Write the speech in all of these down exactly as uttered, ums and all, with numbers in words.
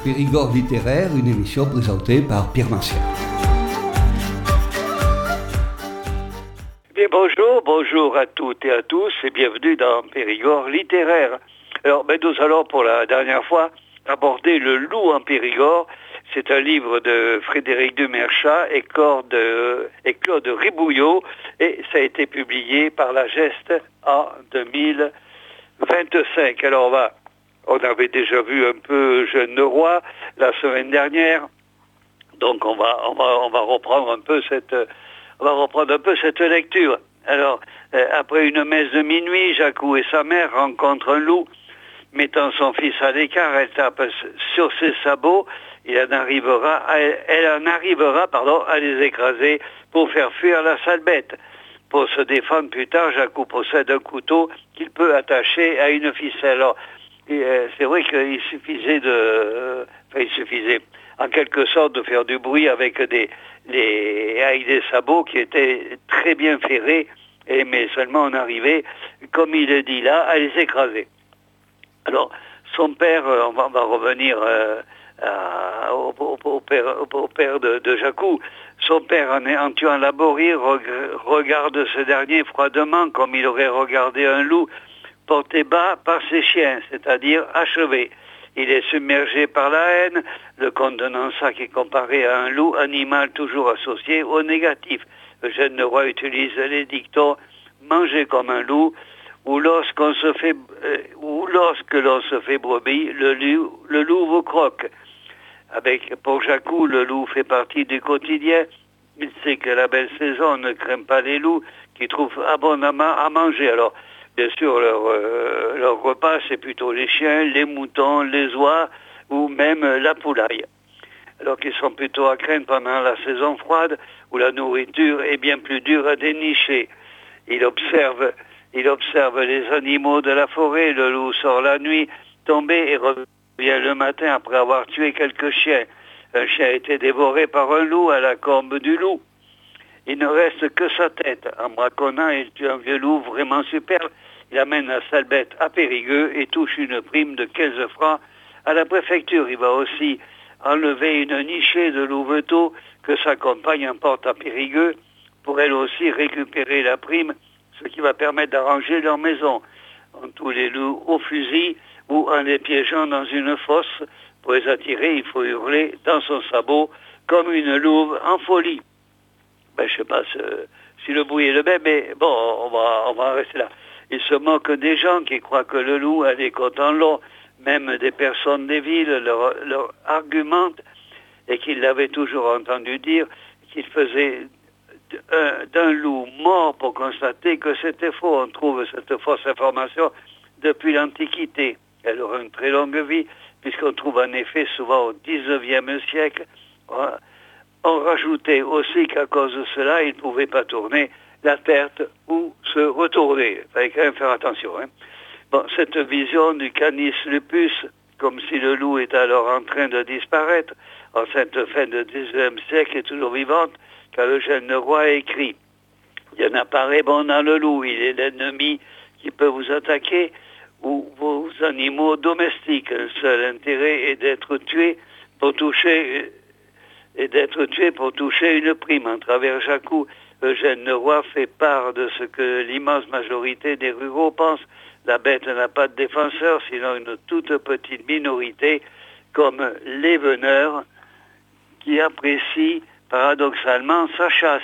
Périgord littéraire, une émission présentée par Pierre Martial. Bien, bonjour, bonjour à toutes et à tous et bienvenue dans Périgord littéraire. Alors, ben, nous allons pour la dernière fois aborder Le Loup en Périgord. C'est un livre de Frédéric Dumerchat et, de, et Claude Ribouillot et ça a été publié par La Geste en deux mille vingt-cinq. Alors, on va... On avait déjà vu un peu Jeune de Roi la semaine dernière, donc on va on va on va reprendre un peu cette on va reprendre un peu cette lecture. Alors euh, après une messe de minuit, Jacou et sa mère rencontrent un loup, mettant son fils à l'écart, elle tape sur ses sabots, il en arrivera, à, elle en arrivera pardon à les écraser pour faire fuir la sale bête. Pour se défendre plus tard, Jacou possède un couteau qu'il peut attacher à une ficelle. Alors, Et, euh, c'est vrai qu'il suffisait de, euh, enfin il suffisait en quelque sorte de faire du bruit avec des, les, avec des sabots qui étaient très bien ferrés, et, mais seulement on arrivait, comme il le dit là, à les écraser. Alors son père, euh, on, va, on va revenir euh, à, au, au, au père, au père de, de Jacou, son père en, en tuant Laborie regarde ce dernier froidement comme il aurait regardé un loup porté bas par ses chiens, c'est-à-dire achevé. Il est submergé par la haine, le contenant ça qui est comparé à un loup, animal toujours associé au négatif. Eugène Leroy utilise les dictons « manger comme un loup » ou lorsqu'on se fait euh, ou lorsque l'on se fait brebis, le loup, le loup vous croque. Avec pour Jacou, le loup fait partie du quotidien. Il sait que la belle saison ne craint pas les loups qui trouvent abondamment à manger. Alors bien sûr, leur, euh, leur repas, c'est plutôt les chiens, les moutons, les oies ou même la poulaille. Alors qu'ils sont plutôt à craindre pendant la saison froide où la nourriture est bien plus dure à dénicher. Il observe, il observe les animaux de la forêt. Le loup sort la nuit, tombé et revient le matin après avoir tué quelques chiens. Un chien a été dévoré par un loup à la corbe du loup. Il ne reste que sa tête. En braconnant, il tue un vieux loup vraiment superbe. Il amène la sale bête à Périgueux et touche une prime de quinze francs à la préfecture. Il va aussi enlever une nichée de louveteaux que sa compagne emporte à Périgueux pour elle aussi récupérer la prime, ce qui va permettre d'arranger leur maison. On tue les loups au fusil ou en les piégeant dans une fosse. Pour les attirer, il faut hurler dans son sabot comme une louve en folie. Ben, je ne sais pas si, si le bruit est le même, mais bon, on va, on va rester là. Il se moque des gens qui croient que le loup a des côtes en long, même des personnes des villes leur, leur argumentent, et qu'il l'avait toujours entendu dire, qu'il faisait d'un loup mort pour constater que c'était faux. On trouve cette fausse information depuis l'Antiquité. Elle aura une très longue vie, puisqu'on trouve en effet souvent au dix-neuvième siècle, on rajoutait aussi qu'à cause de cela, il ne pouvait pas tourner la tête ou se retourner. Il fallait quand même faire attention. Hein. Bon, cette vision du canis lupus, comme si le loup était alors en train de disparaître, en cette fin du dix-neuvième siècle est toujours vivante, car Eugène Leroy écrit « Il y en a pas bon dans le loup, il est l'ennemi qui peut vous attaquer, ou vos animaux domestiques. Le seul intérêt est d'être tué pour toucher... et d'être tué pour toucher une prime. En travers Jacou, Eugène Leroy fait part de ce que l'immense majorité des ruraux pensent. La bête n'a pas de défenseur, sinon une toute petite minorité, comme les veneurs, qui apprécient paradoxalement sa chasse.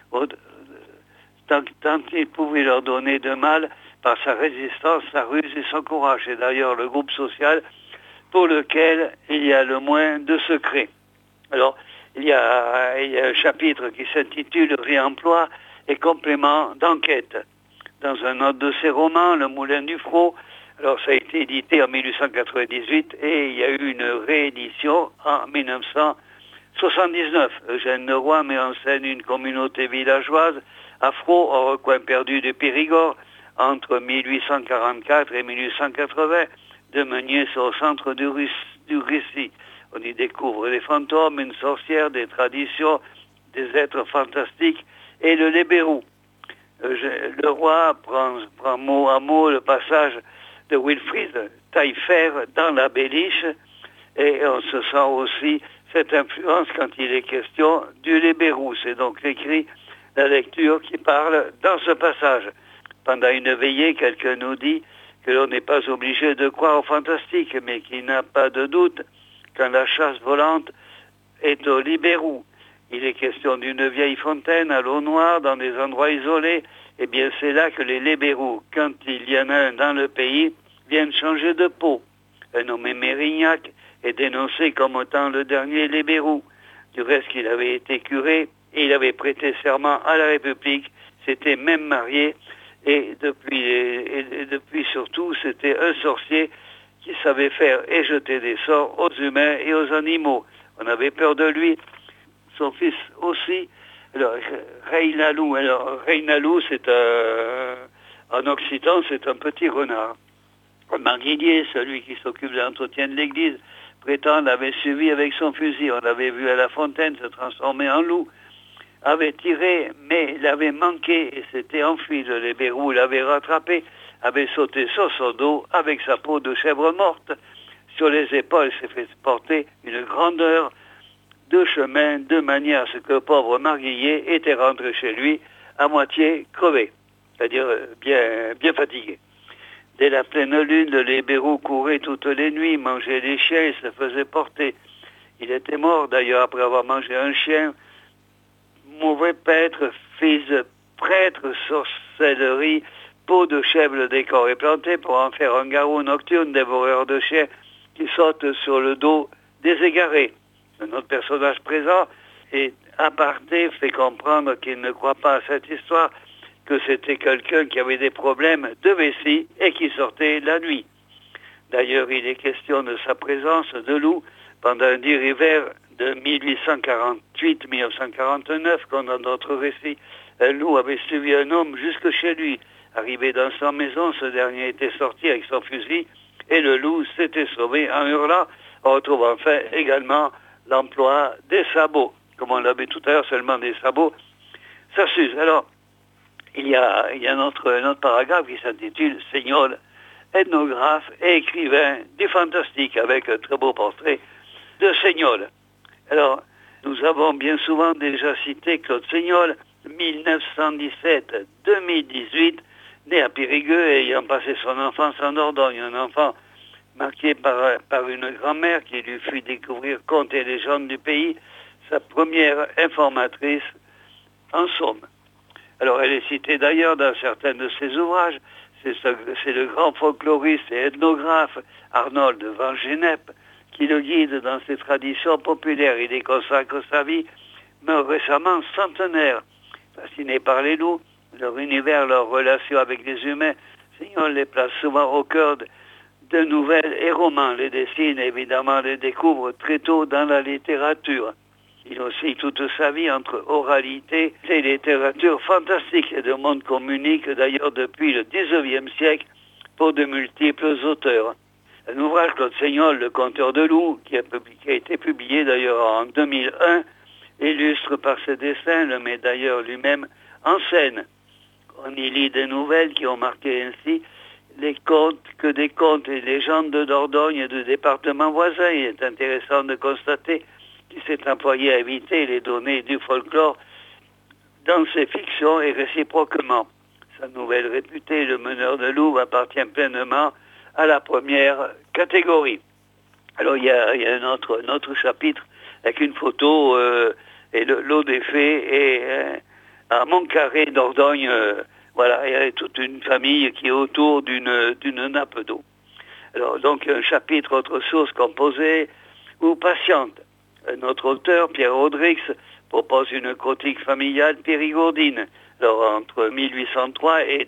Tant, tant qu'il pouvait leur donner de mal par sa résistance, sa ruse et son courage. C'est d'ailleurs le groupe social pour lequel il y a le moins de secrets. Alors, il y a, il y a un chapitre qui s'intitule « Réemploi et complément d'enquête ». Dans un autre de ses romans, Le Moulin du Frot, alors ça a été édité en mille huit cent quatre-vingt-dix-huit et il y a eu une réédition en mille neuf cent soixante-dix-neuf. Eugène Leroy met en scène une communauté villageoise à Frot, au recoin perdu du Périgord, entre mille huit cent quarante-quatre et mille huit cent quatre-vingts. De Meunier, c'est au centre du, du récit. On y découvre des fantômes, une sorcière, des traditions, des êtres fantastiques et le lébérou. Le roi prend, prend mot à mot le passage de Wilfrid Taillefer dans La Béliche. Et on se sent aussi cette influence quand il est question du Lébérou. C'est donc l'écrit, la lecture qui parle dans ce passage. Pendant une veillée, quelqu'un nous dit que l'on n'est pas obligé de croire au fantastique, mais qu'il n'a pas de doute quand la chasse volante est au Lébérou. Il est question d'une vieille fontaine à l'eau noire dans des endroits isolés. Eh bien, c'est là que les Lébérous, quand il y en a un dans le pays, viennent changer de peau. Un nommé Mérignac est dénoncé comme étant le dernier Lébérou. Du reste, il avait été curé et il avait prêté serment à la République, s'était même marié et depuis, et, et depuis surtout, c'était un sorcier qui savait faire et jeter des sorts aux humains et aux animaux. On avait peur de lui. Son fils aussi. Alors, Reynalou, alors Reynalou, c'est un, en occitan, c'est un petit renard. Marguillier, celui qui s'occupe de l'entretien de l'église, prétend l'avait suivi avec son fusil. On l'avait vu à la fontaine se transformer en loup. Avait tiré, mais l'avait manqué et s'était enfui. Le Lébérou l'avait rattrapé, avait sauté sur son dos avec sa peau de chèvre morte. Sur les épaules, s'est fait porter une grandeur de chemin, de manière à ce que le pauvre Marguillier était rentré chez lui à moitié crevé, c'est-à-dire bien, bien fatigué. Dès la pleine lune, le Lébérou courait toutes les nuits, mangeait les chiens et se faisait porter. Il était mort d'ailleurs après avoir mangé un chien. Mauvais pêtre, fils de prêtre, sorcellerie, peau de chèvre, le décor est planté pour en faire un garou nocturne dévoreur de chiens qui saute sur le dos des égarés. Un autre personnage présent et aparté fait comprendre qu'il ne croit pas à cette histoire, que c'était quelqu'un qui avait des problèmes de vessie et qui sortait la nuit. D'ailleurs, il est question de sa présence de loup pendant un dire hiver de mille huit cent quarante-huit à mille neuf cent quarante-neuf, quand dans notre récit, un loup avait suivi un homme jusque chez lui. Arrivé dans sa maison, ce dernier était sorti avec son fusil et le loup s'était sauvé en hurlant. On retrouve enfin également l'emploi des sabots. Comme on l'avait tout à l'heure, seulement des sabots, ça s'use. Alors, il y a, il y a un, autre, un autre paragraphe qui s'intitule « Seignol, ethnographe et écrivain du fantastique » avec un très beau portrait de Seignol. Alors, nous avons bien souvent déjà cité Claude Seignol, mille neuf cent dix-sept à deux mille dix-huit, né à Périgueux et ayant passé son enfance en Dordogne, un enfant marqué par, par une grand-mère qui lui fit découvrir contes et légendes du pays, sa première informatrice en Somme. Alors elle est citée d'ailleurs dans certains de ses ouvrages. C'est, ce, c'est le grand folkloriste et ethnographe Arnold van Gennep qui le guide dans ses traditions populaires. Il y consacre sa vie, mais récemment centenaire. Fasciné par les loups, leur univers, leur relation avec les humains, Seignol les place souvent au cœur de, de nouvelles et romans, les dessine, évidemment les découvre très tôt dans la littérature. Il oscille toute sa vie entre oralité et littérature fantastique. Et le monde communique d'ailleurs depuis le dix-neuvième siècle pour de multiples auteurs. Un ouvrage, Claude Seignol, Le Conteur de loups, qui a, publié, qui a été publié d'ailleurs en deux mille un, illustre par ses dessins le met d'ailleurs lui-même en scène. On y lit des nouvelles qui ont marqué ainsi les contes que des contes et légendes de Dordogne et de départements voisins. Il est intéressant de constater qu'il s'est employé à éviter les données du folklore dans ses fictions et réciproquement. Sa nouvelle réputée, Le Meneur de loups, appartient pleinement à la première catégorie. Alors il y a, il y a un, autre, un autre chapitre avec une photo euh, et le, l'eau des fées et euh, à Montcarré, Dordogne, euh, voilà, il y a toute une famille qui est autour d'une, d'une nappe d'eau. Alors donc un chapitre, autre source composée ou patiente. Un autre auteur, Pierre Audrix, propose une critique familiale périgourdine. Alors entre mille huit cent trois et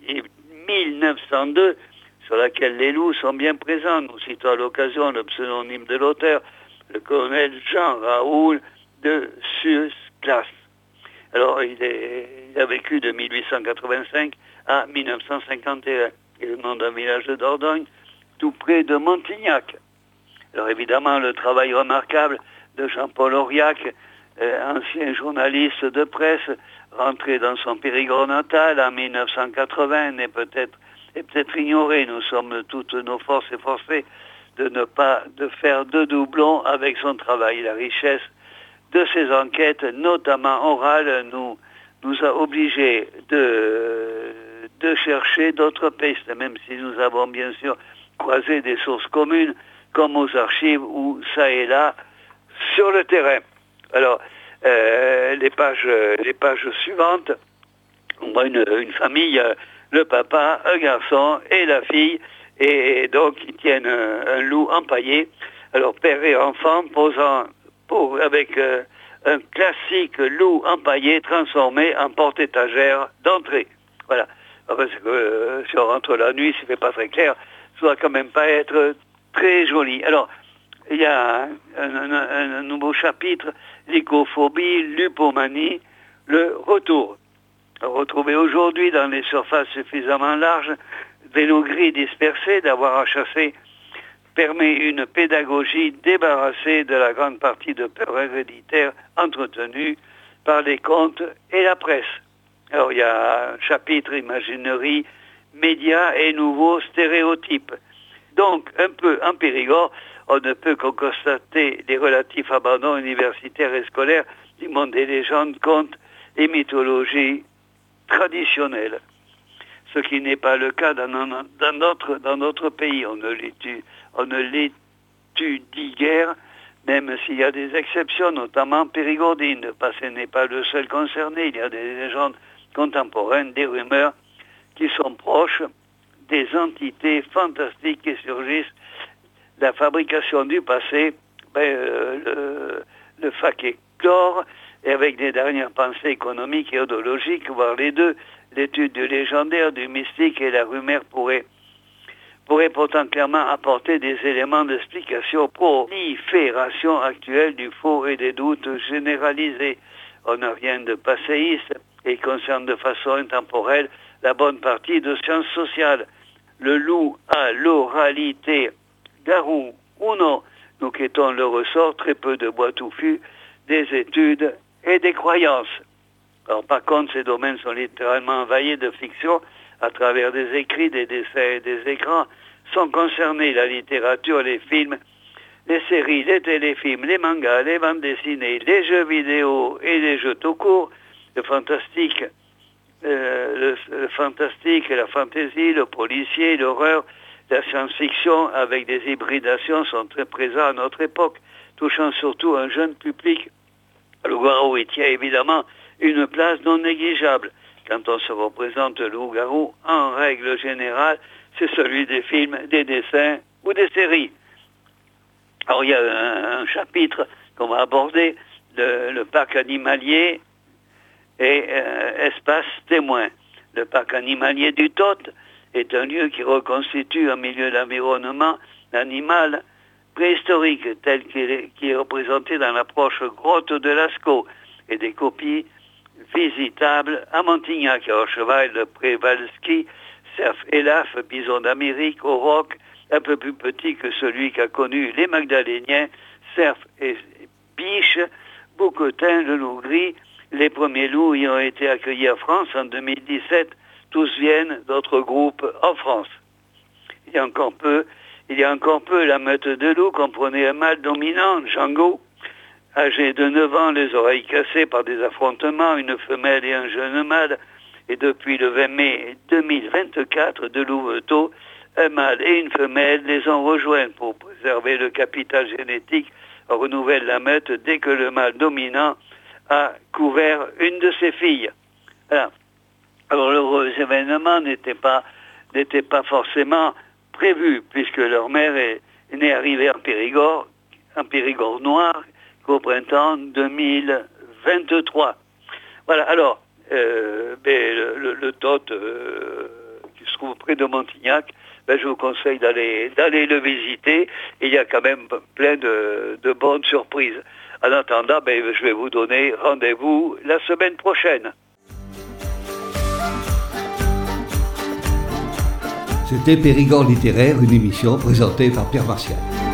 mille neuf cent deux, sur laquelle les loups sont bien présents. Nous citons à l'occasion le pseudonyme de l'auteur, le colonel Jean Raoul de Suze-Classe. Alors, il, est, il a vécu de mille huit cent quatre-vingt-cinq à mille neuf cent cinquante et un. Il est le nom d'un village de Dordogne, tout près de Montignac. Alors, évidemment, le travail remarquable de Jean-Paul Auriac, euh, ancien journaliste de presse, rentré dans son Périgord natal en mille neuf cent quatre-vingts, n'est peut-être, est peut-être ignoré. Nous sommes toutes nos forces efforcées de ne pas de faire de doublons avec son travail. La richesse de ses enquêtes, notamment orales, nous, nous a obligés de, de chercher d'autres pistes, même si nous avons bien sûr croisé des sources communes, comme aux archives ou ça et là, sur le terrain. Alors, euh, les pages, les pages suivantes, on voit une, une famille, le papa, un garçon et la fille, et donc ils tiennent un, un loup empaillé. Alors, père et enfant posant pour, avec euh, un classique loup empaillé transformé en porte-étagère d'entrée. Voilà. Parce que euh, si on rentre la nuit, ça ne fait pas très clair, ça doit quand même pas être très joli. Alors, il y a un, un, un, un nouveau chapitre, l'écophobie, l'upomanie, le retour. Retrouver aujourd'hui dans les surfaces suffisamment larges, vélos gris dispersés, d'avoir à chasser, permet une pédagogie débarrassée de la grande partie de peurs héréditaires entretenues par les contes et la presse. Alors il y a un chapitre imaginerie, médias et nouveaux stéréotypes. Donc, un peu en Périgord, on ne peut qu'en constater les relatifs abandons universitaires et scolaires du monde des légendes, contes et mythologies traditionnelles. Ce qui n'est pas le cas dans, dans, notre, dans notre pays. On ne l'étudie, on ne l'étudie guère, même s'il y a des exceptions, notamment périgordines. Le passé n'est pas le seul concerné. Il y a des légendes contemporaines, des rumeurs qui sont proches des entités fantastiques qui surgissent. La fabrication du passé, ben, euh, le, le folklore, et avec des dernières pensées économiques et idéologiques, voire les deux, l'étude du légendaire, du mystique et la rumeur pourrait, pourrait pourtant clairement apporter des éléments d'explication pour la prolifération actuelle du faux et des doutes généralisés. On n'a rien de passéiste et concerne de façon intemporelle la bonne partie de sciences sociales. Le loup à l'oralité, garou ou non, nous quittons le ressort très peu de bois touffus, des études et des croyances. Alors, par contre, ces domaines sont littéralement envahis de fiction à travers des écrits, des dessins et des écrans. Sont concernés la littérature, les films, les séries, les téléfilms, les mangas, les bandes dessinées, les jeux vidéo et les jeux tout court, le fantastique, euh, le, le fantastique, la fantaisie, le policier, l'horreur, la science-fiction avec des hybridations sont très présents à notre époque, touchant surtout un jeune public. Le loup-garou y tient évidemment une place non négligeable. Quand on se représente le loup-garou, en règle générale, c'est celui des films, des dessins ou des séries. Alors il y a un, un chapitre qu'on va aborder, le, le parc animalier et euh, espace témoin. Le parc animalier du Tot est un lieu qui reconstitue un milieu d'environnement animal préhistorique tel qu'il est, qui est représenté dans l'approche grotte de Lascaux et des copies visitables à Montignac, à Cheval, le Prévalski, cerf élaf, bison d'Amérique, au roc, un peu plus petit que celui qu'a connu les Magdaléniens, cerf et biche, bouquetin, le loup gris. Les premiers loups y ont été accueillis en France en deux mille dix-sept. Tous viennent d'autres groupes en France. Il y a encore peu, il y a encore peu, la meute de loups comprenait un mâle dominant, Django, âgé de neuf ans, les oreilles cassées par des affrontements, une femelle et un jeune mâle. Et depuis le vingt mai deux mille vingt-quatre, de Louveteaux, un mâle et une femelle les ont rejoints pour préserver le capital génétique. On renouvelle la meute dès que le mâle dominant a couvert une de ses filles. Voilà. Alors l'heureux événement n'était pas, n'était pas forcément prévu, puisque leur mère est, est née arrivée en Périgord, en Périgord noir, qu'au printemps deux mille vingt-trois. Voilà, alors, euh, ben, le, le, le Tot, euh, qui se trouve près de Montignac, ben, je vous conseille d'aller, d'aller le visiter. Il y a quand même plein de, de bonnes surprises. En attendant, ben, je vais vous donner rendez-vous la semaine prochaine. C'était Périgord littéraire, une émission présentée par Pierre Martial.